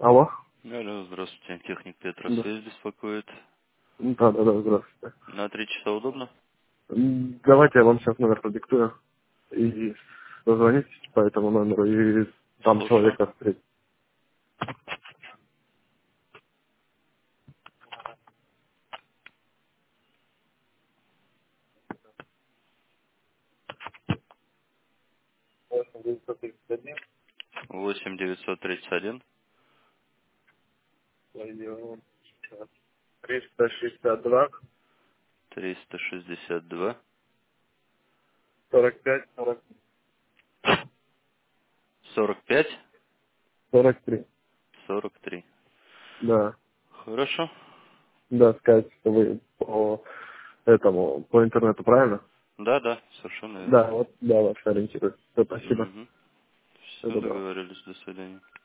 Алло. Алло, здравствуйте. Техник Да. Петросвязь беспокоит. Да, да, да, здравствуйте. На 3 часа удобно? Давайте я вам сейчас номер продиктую и позвоните по этому номеру, и там Слушаю. человека встретить. 931, 8931 362, 362 45, 40, 45 43. 43. Да, Хорошо. да, сказать, что вы по этому, по интернету, правильно? Да, да, совершенно верно. Да, вот, да, вас ориентирует. Все, спасибо. Угу. Всего Все, доброго. договорились. До свидания.